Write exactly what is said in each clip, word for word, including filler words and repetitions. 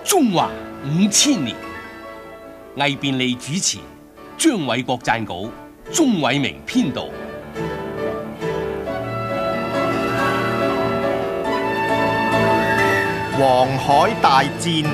中華五千年，魏便利主持，張偉國撰稿，鍾偉明編導。 黃海大戰。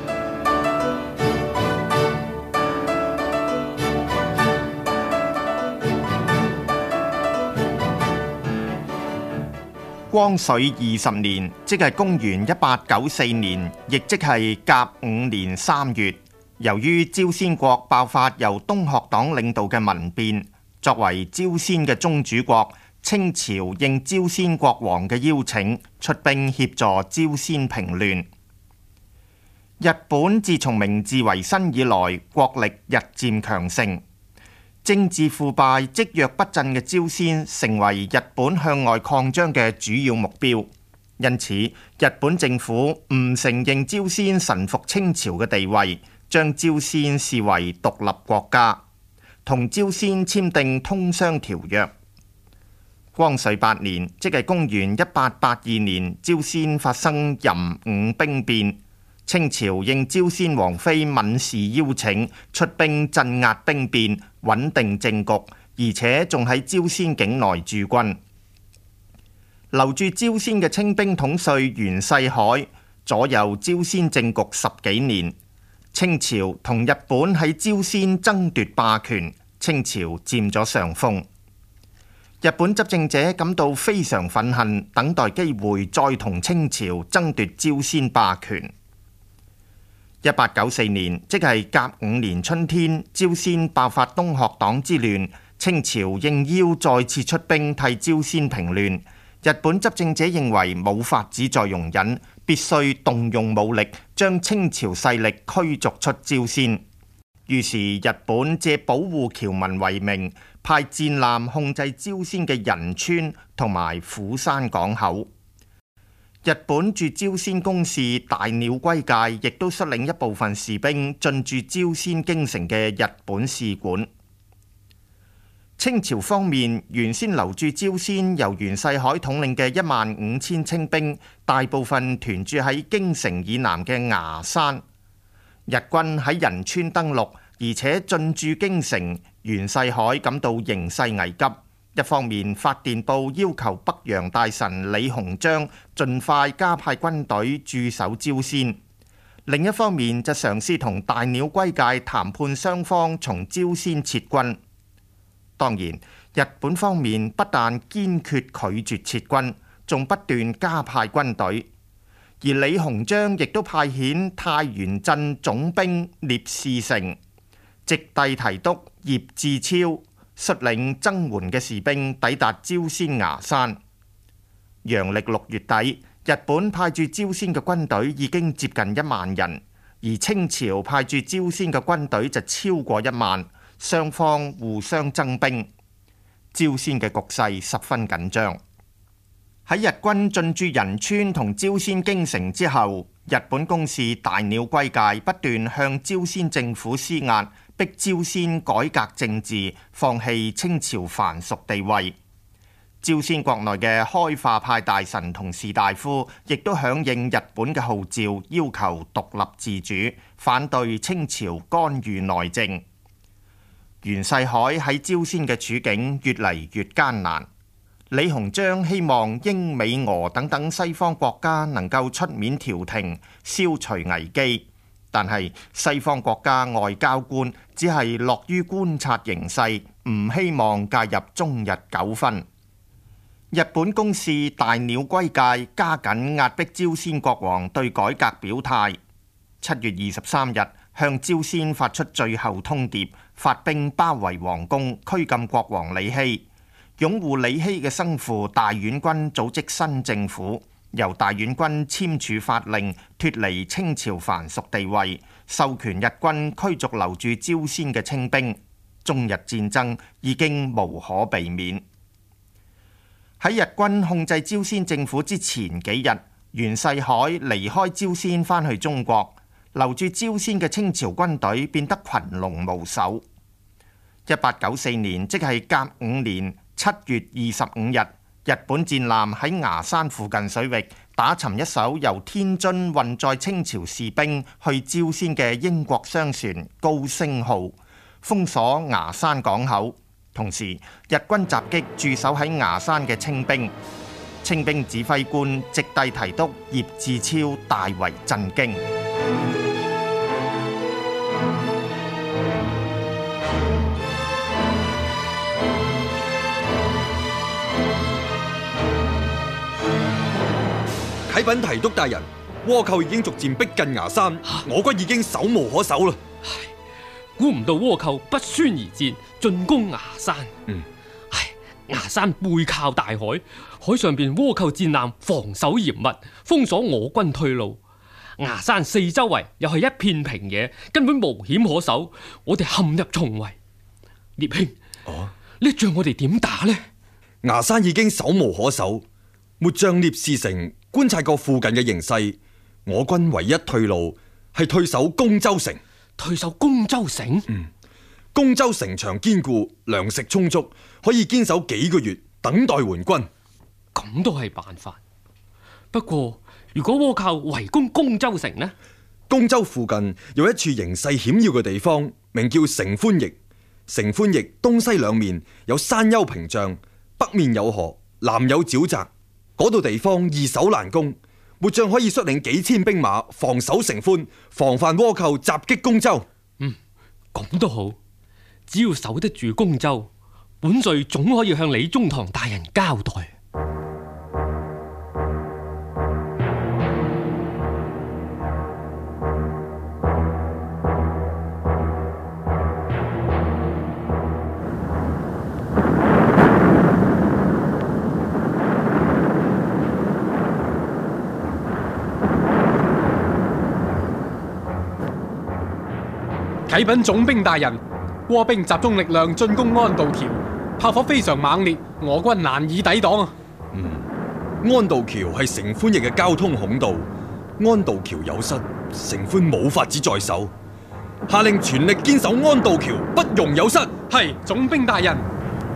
光緒二十年，即係公元一八九四年，亦即係甲午年三月，由於朝鮮國爆發由東學黨領導嘅民變，作為朝鮮嘅宗主國，清朝應朝鮮國王嘅邀請，出兵協助朝鮮平亂。日本自從明治維新以來，國力日漸強盛。政治腐敗、積弱不振嘅朝鮮成為日本向外擴張嘅主要目標，因此日本政府唔承認朝鮮臣服清朝嘅地位，將朝鮮視為獨立國家，同朝鮮簽訂通商條約。光緒八年，即係公元一八八二年，朝鮮發生壬午兵變。清朝應朝鮮王妃閔氏邀請，出兵鎮壓兵變，穩定政局，而且仲喺朝鮮境內駐軍。留住朝鮮嘅清兵統帥袁世凱左右朝鮮政局十幾年。清朝同日本喺朝鮮爭奪霸權，清朝佔咗上風。日本執政者感到非常憤恨，等待機會再同清朝爭奪朝鮮霸權。一八九四年，即係甲午年春天，朝鮮爆發東學黨之亂，清朝應邀再次出兵替朝鮮平亂。日本執政者認為冇法子再容忍，必須動用武力將清朝勢力驅逐出朝鮮。於是日本借保護僑民為名，派戰艦控制朝鮮嘅仁川同埋釜山港口。日本駐朝鮮公使大鳥龜介亦都率領一部分士兵進駐朝鮮京城嘅日本使館。清朝方面原先留駐朝鮮由袁世凱統領嘅一萬五千清兵，大部分屯駐喺京城以南嘅牙山。日軍喺仁川登陸，而且進駐京城，袁世凱感到形勢危急。一方面發電報要求北洋大臣李鴻章盡快加派軍隊駐守朝鮮，另一方面就嘗試同大鳥龜介談判雙方從朝鮮撤軍。當然，日本方面不但堅決拒絕撤軍，仲不斷加派軍隊，而李鴻章亦都派遣太原鎮總兵聶士成、直隸提督葉志超率領增援嘅士兵抵達朝鮮牙山。陽曆六月底，日本派駐朝鮮嘅軍隊已經接近一萬人，而清朝派駐朝鮮嘅軍隊就超過一萬，雙方互相徵兵，朝鮮嘅局勢十分緊張。喺日軍進駐仁川同朝鮮京城之後，日本公使大鳥龜介不斷向朝鮮政府施壓，逼朝鮮改革政治，放棄清朝藩屬地位。朝鮮國內嘅開化派大臣同士大夫亦都響應日本嘅號召，要求獨立自主，反對清朝干預內政。袁世凱喺朝鮮嘅處境越嚟越艱難。李鴻章希望英美俄等等西方國家能夠出面調停，消除危機。但係西方國家外交官只係樂於觀察形勢，唔希望介入中日糾紛。日本公使大鳥龜介加緊壓迫朝鮮國王對改革表態。七月二十三日，向朝鮮發出最後通牒，發兵包圍皇宮，拘禁國王李熙。擁護李熙嘅生父大院軍組織新政府，由大院軍簽署法令，脫離清朝藩屬地位，授權日軍驅逐留住朝鮮嘅清兵。中日戰爭已經無可避免。喺日軍控制朝鮮政府之前幾日，袁世凱離開朝鮮返去中國，留住朝鮮嘅清朝軍隊變得群龍無首。一八九四年，即係甲午年七月二十五日，日本戰艦喺牙山附近水域打沉一艘由天津運載清朝士兵去朝鮮嘅英國商船高升號，封鎖牙山港口。同時，日軍襲擊駐守喺牙山嘅清兵，清兵指揮官直隸提督葉志超大為震驚。 啟稟提督大人，倭寇已經逐漸逼近牙山，我軍已經手無可手啦。 唉，估唔到倭寇不宣而戰，進攻牙山。 嗯， 唉，牙山背靠大海，海上邊倭寇戰艦防守嚴密，封鎖我軍退路。牙山四周圍又係一片平野，根本無險可守，我哋陷入重圍。聶兄，哦，呢仗我哋點打呢？ 牙山已經手無可守，末將聶士成觀察過附近嘅形勢，我軍唯一退路係退守公州城。 退守公州城？ 嗯，公州城牆堅固，糧食充足，可以堅守幾個月，等待援軍。 咁都係辦法。不過，如果倭寇圍攻公州城呢？ 公州附近有一處形勢險要嘅地方，名叫城寬驛。城寬驛東西兩面有山丘屏障，北面有河，南有沼澤。嗰度地方易守難攻，末將可以率領幾千兵馬防守城寬，防範倭寇襲擊公州。 嗯，咁都好，只要守得住公州，本帥總可以向李中堂大人交代。 啟稟總兵大人，倭兵集中力量進攻安道橋，炮火非常猛烈，我軍難以抵擋啊！ 嗯，安道橋係城寬驛嘅交通孔道，安道橋有失，城寬冇法子再守，下令全力堅守安道橋，不容有失。 係總兵大人。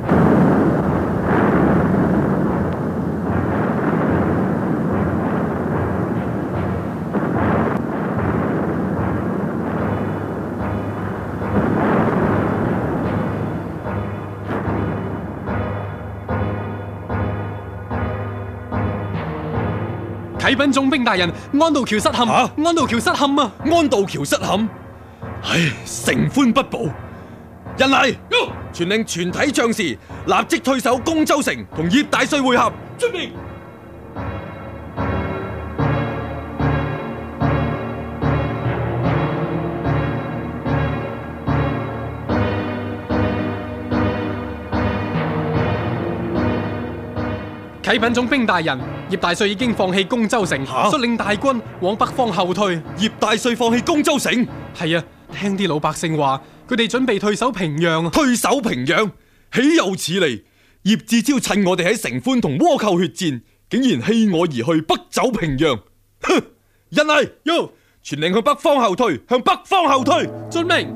啟稟總兵大人，安道橋失陷，啊、安道橋失陷啊！ 安道橋失陷，唉，城寬不保，人嚟，傳令全體將士立即退守公州城，同葉大帥會合。遵命。 啟稟總兵大人，葉大帥已經放棄公州城， 啊、 率領大軍往北方後退。 葉大帥放棄公州城？ 係啊，聽啲老百姓話，佢哋準備退守平陽。 退守平陽，豈有此理！葉志超趁我哋喺城寬同倭寇血戰，竟然棄我而去，北走平陽。哼！人嚟，喲，傳令向北方後退，向北方後退。 遵命。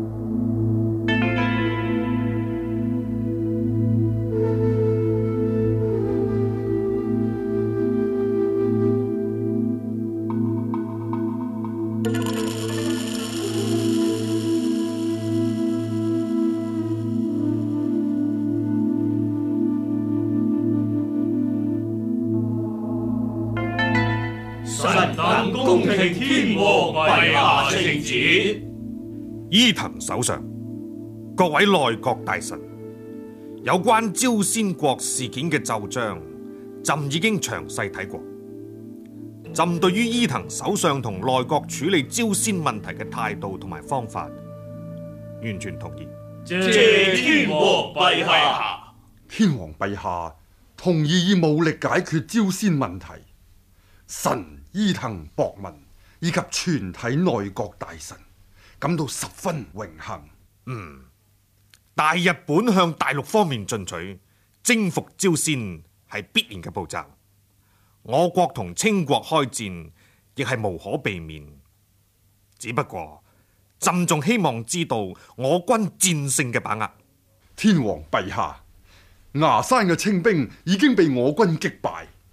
臣等恭聽天皇陛下聖旨。 伊藤首相，各位內閣大臣，有關朝鮮國事件嘅奏章，朕已經詳細睇過。朕對於伊藤首相同內閣處理朝鮮問題嘅態度同埋方法，完全同意。 謝天皇陛下。 天皇陛下同意以武力解決朝鮮問題，臣伊藤博文以及全體內閣大臣感到十分榮幸。 嗯，大日本向大陸方面進取，征服朝鮮係必然嘅步驟。我國同清國開戰亦係無可避免。只不過朕仲希望知道我軍戰勝嘅把握。 天皇陛下，牙山嘅清兵已經被我軍擊敗，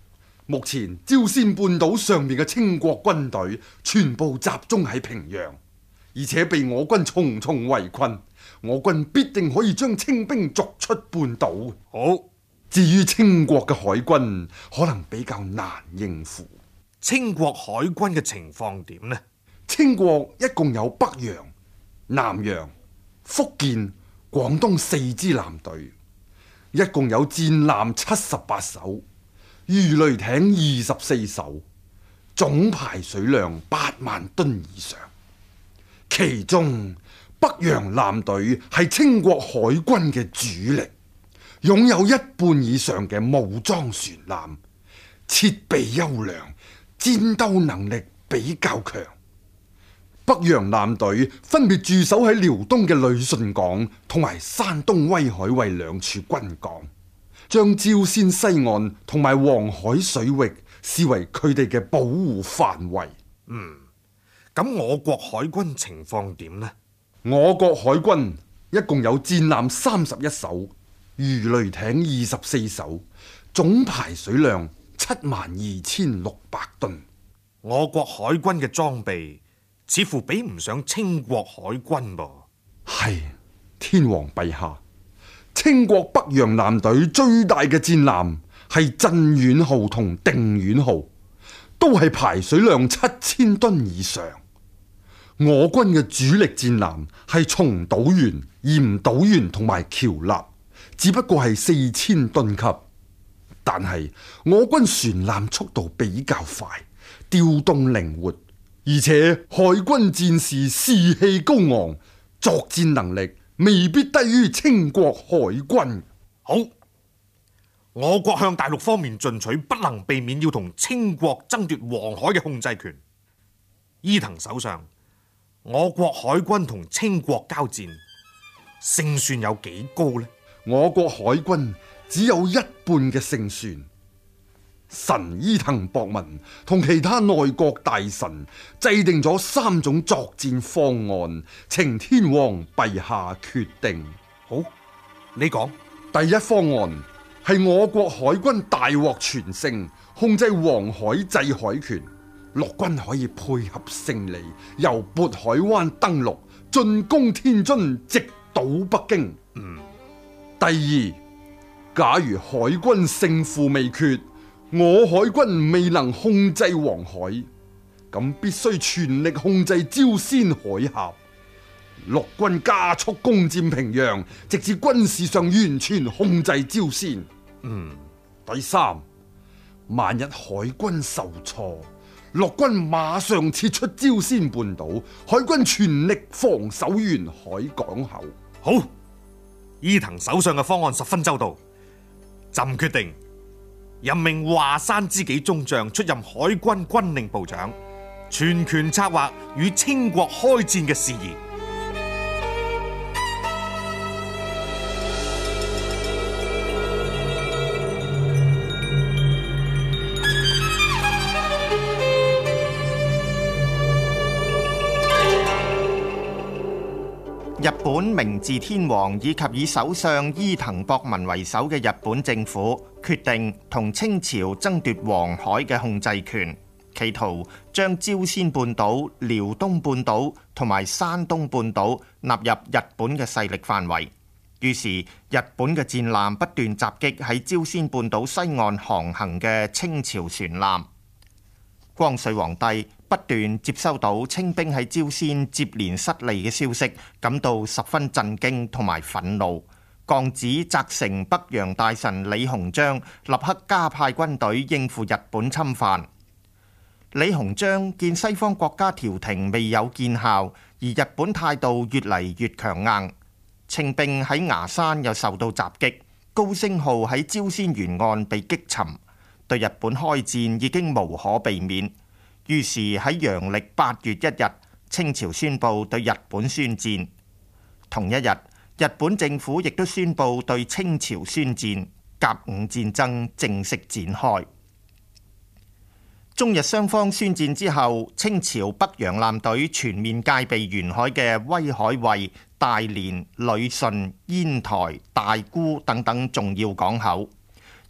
目前朝鮮半島上面嘅清國軍隊全部集中喺平壤，而且被我軍重重圍困，我軍必定可以將清兵逐出半島。 好， 至於清國嘅海軍，可能比較難應付。 清國海軍嘅情況點呢？ 清國一共有北洋、南洋、福建、廣東四支艦隊，一共有戰艦七十八艘，魚雷艇二十四艘，總排水量八萬噸以上。其中北洋艦隊係清國海軍嘅主力，擁有一半以上嘅武裝船艦，設備優良，戰鬥能力比較強。北洋艦隊分別駐守喺遼東嘅旅順港同埋山東威海衛兩處軍港，將朝鮮西岸同埋黃海水域視為佢哋嘅保護範圍。 嗯，咁我國海軍情況點呢？ 我國海軍一共有戰艦三十一艘，魚雷艇二十四艘，總排水量七萬二千六百噸。 我國海軍嘅裝備似乎比唔上清國海軍噃。 係，天皇陛下，清國北洋艦隊最大嘅戰艦係鎮遠號同定遠號，都係排水量七千噸以上。我軍嘅主力戰艦係松島原、嚴島原同埋僑立，只不過係四千噸級。但係我軍船艦速度比較快，調動靈活，而且海軍戰士士氣高昂，作戰能力未必低於清國海軍。 好，我國向大陸方面進取，不能避免要同清國爭奪黃海嘅控制權。伊藤首相，我國海軍同清國交戰，勝算有幾高呢？ 我國海軍只有一半嘅勝算。臣伊藤博文同其他內閣大臣制定咗三種作戰方案，請天皇陛下決定。 好，你講。 第一方案係我國海軍大獲全勝，控制黃海制海權，陸軍可以配合勝利，由渤海灣登陸，進攻天津，直搗北京。 嗯。 第二，假如海軍勝負未決，我海軍未能控制黃海，咁必須全力控制朝鮮海峽，陸軍加速攻佔平壤，直至軍事上完全控制朝鮮。 嗯。 第三，萬一海軍受挫，陸軍馬上撤出朝鮮半島，海軍全力防守沿海港口。 好，伊藤首相嘅方案十分周到，朕決定任命華山知己中將出任海軍軍令部長，全權策劃與清國開戰嘅事宜。 日本明治天皇以及以首相伊藤博文為首嘅日本政府決定同清朝爭奪黃海嘅控制權，企圖將朝鮮半島、遼東半島同埋山東半島納入日本嘅勢力範圍。於是日本嘅戰艦不斷襲擊喺朝鮮半島西岸航行嘅清朝船艦。光緒皇帝不斷接收到清兵喺朝鮮接連失利嘅消息，感到十分震驚同埋憤怒，降旨責成北洋大臣李鴻章立刻加派軍隊應付日本侵犯。李鴻章見西方國家調停未有見效，而日本態度越嚟越強硬，清兵喺牙山又受到襲擊，高升號喺朝鮮沿岸被擊沉，對日本開戰已經無可避免。於是喺陽曆八月一日，清朝宣布對日本宣戰。同一日，日本政府亦都宣布對清朝宣戰，甲午戰爭正式展開。中日雙方宣戰之後，清朝北洋艦隊全面戒備沿海嘅威海衛、大連、旅順、煙台、大沽等等重要港口。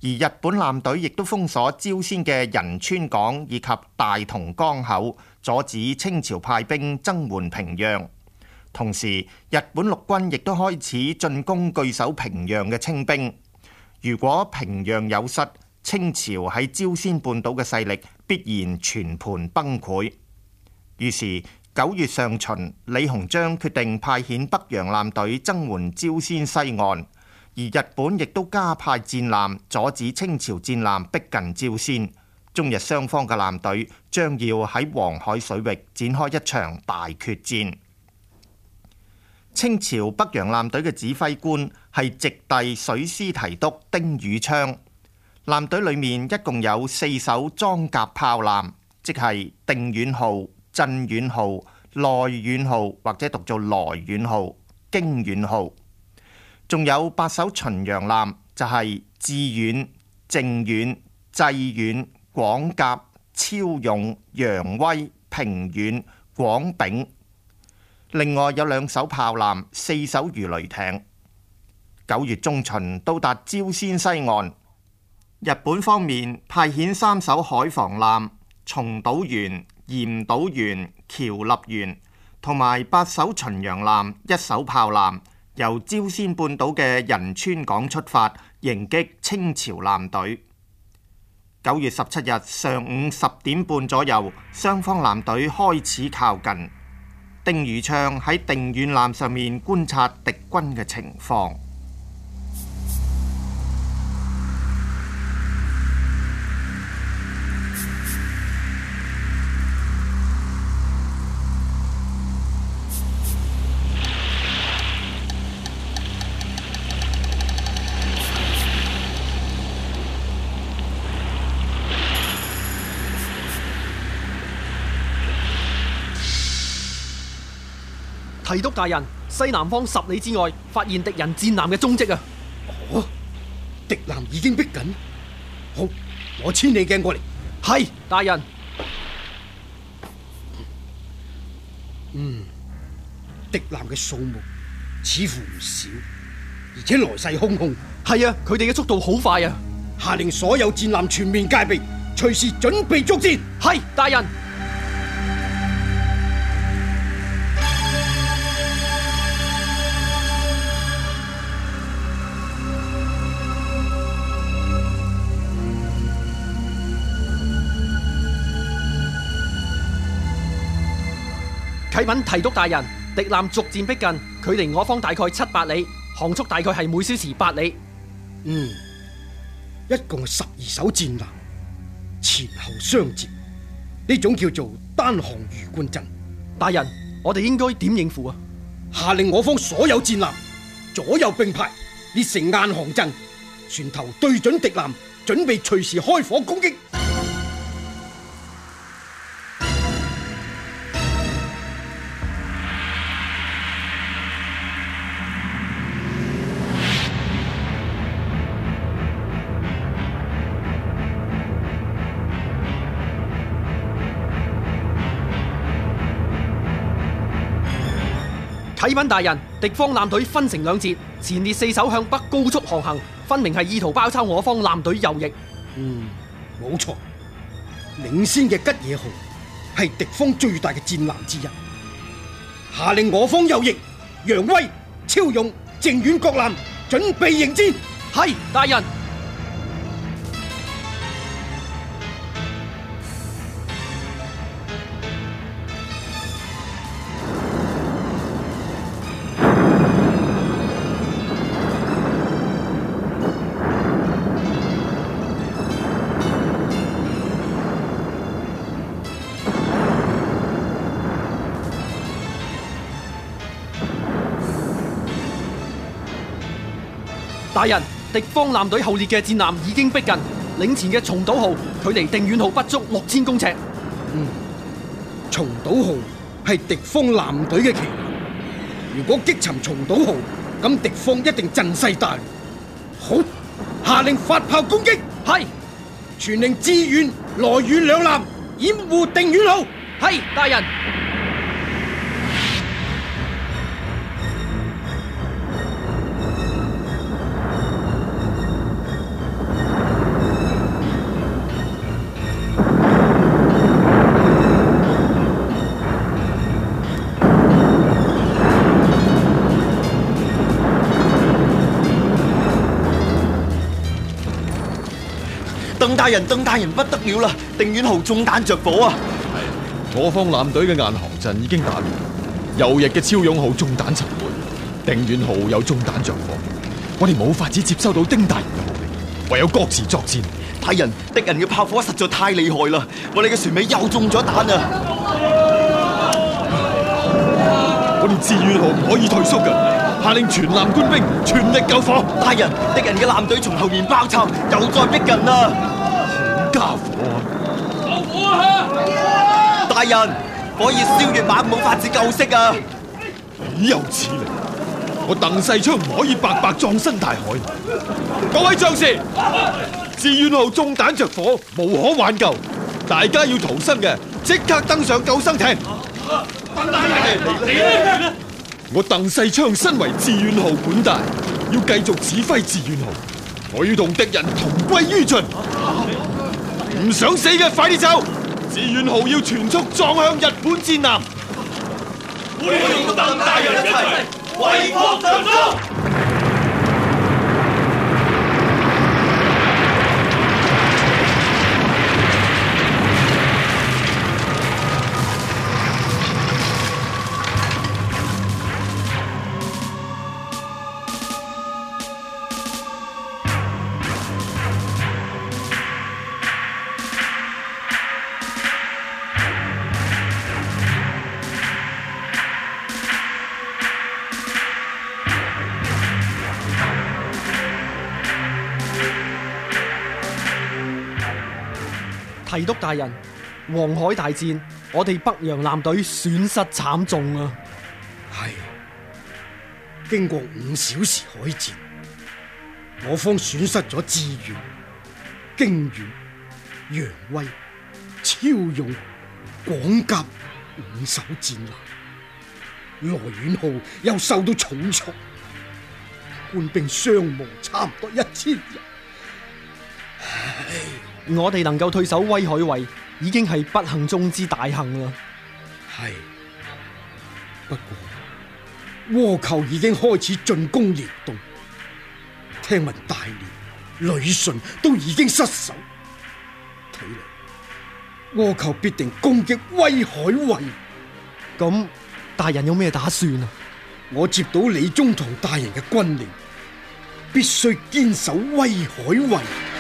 而日本艦隊亦都封鎖朝鮮嘅仁川港以及大同江口，阻止清朝派兵增援平壤。同時，日本陸軍亦都開始進攻據守平壤嘅清兵。如果平壤有失，清朝喺朝鮮半島嘅勢力必然全盤崩潰。於是九月上旬，李鴻章決定派遣北洋艦隊增援朝鮮西岸。而日本亦都加派戰艦阻止清朝戰艦逼近朝鮮，中日雙方嘅艦隊將要喺黃海水域展開一場大決戰。清朝北洋艦隊嘅指揮官係直隸水師提督丁汝昌，艦隊裏面一共有四艘裝甲炮艦，即係定遠號、鎮遠號、內遠號或者讀做來遠號、京遠號。仲有八艘巡洋艦，就係致遠、靖遠、濟遠、廣甲、超勇、揚威、平遠、廣丙。另外有兩艘炮艦，四艘魚雷艇。九月中旬到達朝鮮西岸，日本方面派遣三艘海防艦，松島丸、嚴島丸、橋立丸，同埋八艘巡洋艦，一艘炮艦。由朝鮮半島嘅仁川港出發，迎擊清朝艦隊。九月十七日上午十點半左右，雙方艦隊開始靠近。丁汝昌喺定遠艦上面觀察敵軍嘅情況。 提督大人，西南方十里之外發現敵人戰艦嘅蹤跡啊！ 哦，敵艦已經逼緊。好，攞千里鏡過嚟。 係，大人。 嗯，敵艦嘅數目似乎唔少，而且來勢洶洶。 係啊，佢哋嘅速度好快啊！ 下令所有戰艦全面戒備，隨時準備作戰。 係，大人。啟稟提督大人，敵艦逐漸逼近，距離我方大概七八里，航速大概係每小時八里。 嗯，一共十二艘戰艦，前後相接，呢種叫做單航魚貫陣。 大人，我哋應該點應付啊？ 下令我方所有戰艦左右並排，列成雁航陣，船頭對準敵艦，準備隨時開火攻擊。 啟稟大人，敵方艦隊分成兩截，前列四艘向北高速航行，分明係意圖包抄我方艦隊右翼。 嗯，冇錯，領先嘅吉野號係敵方最大嘅戰艦之一。下令我方右翼揚威、超勇、靖遠各艦準備迎戰。 係，大人。大人，敵方艦隊後列嘅戰艦已經逼近，領前嘅松島號距離定遠號不足六千公尺。 嗯，松島號係敵方艦隊嘅旗艦，如果擊沉松島號，咁敵方一定陣勢大。好，下令發炮攻擊。 係， 傳令致遠、來遠兩艦掩護定遠號。 係，大人。 鄧大人，鄧大人不得了啦！定遠號中彈着火啊！ 我方艦隊嘅雁航陣已經打亂，右翼嘅超勇號中彈沉沒，定遠號有中彈着火，我哋冇法子接收到丁大人嘅號令，唯有各自作戰。 大人，敵人嘅炮火實在太厲害啦！我哋嘅船尾又中咗彈啊！ 我哋志願號唔可以退縮㗎，下令全艦官兵全力救火。 大人，敵人嘅艦隊從後面包抄，又再逼近啦！ 好家伙啊！ 救火啊！ 大人，火熱燒月猛，冇法子救熄啊！ 豈有此理！我鄧世昌唔可以白白葬身大海。各位將士，志願號中彈着火，無可挽救，大家要逃生嘅，即刻登上救生艇。 鄧大人，你呢？ 我鄧世昌身為志願號管大，要繼續指揮志願號，我要同敵人同歸於盡。唔想死嘅快啲走！志願號要全速撞向日本戰艦。 會同鄧大人一齊為國盡忠。 提督大人，黃海大戰，我哋北洋艦隊損失慘重啊！ 係經過五小時海戰，我方損失咗志願、經遠、揚威、超勇、廣甲五艘戰艦，來遠號又受到重挫，官兵傷亡差唔多一千人。唉， 我哋能夠退守威海衛，已經係不幸中之大幸啦。 係，不過倭寇已經開始進攻遼東，聽聞大連、旅順都已經失守，睇嚟倭寇必定攻擊威海衛。 咁大人有咩打算啊？ 我接到李宗棠大人嘅軍令，必須堅守威海衛。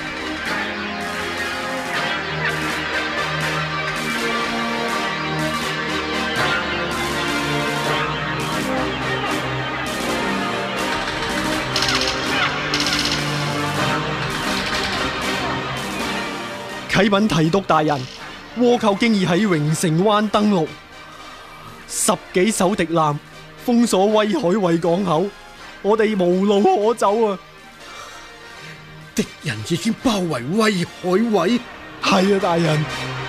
啟稟提督大人，倭寇經已喺榮城灣登陸，十幾艘敵艦封鎖威海衛港口，我哋無路可走啊！ 敵人已經包圍威海衛。 係啊，大人。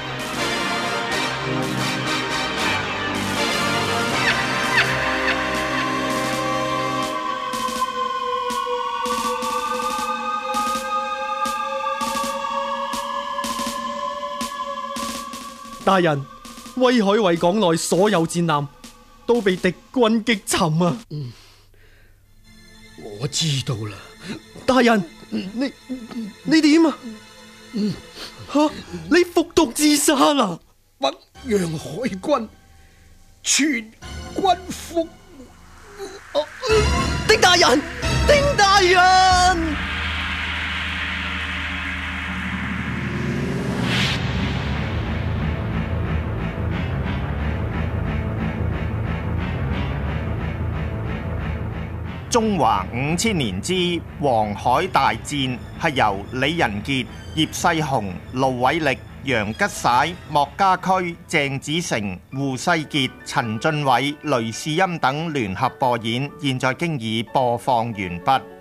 大人，威海衛港內所有戰艦都被敵軍擊沉啊！ 嗯，我知道啦。 大人，你你點啊？ 嗯， 吓，你服毒自殺啦！ 北洋海軍全軍覆沒。 丁大人，丁大人！ 中華五千年之黃海大戰係由李仁傑、葉世雄、盧偉力、楊吉璽、莫家駒、鄭子誠、胡世傑、陳俊偉、雷士欽等聯合播演，現在經已播放完畢。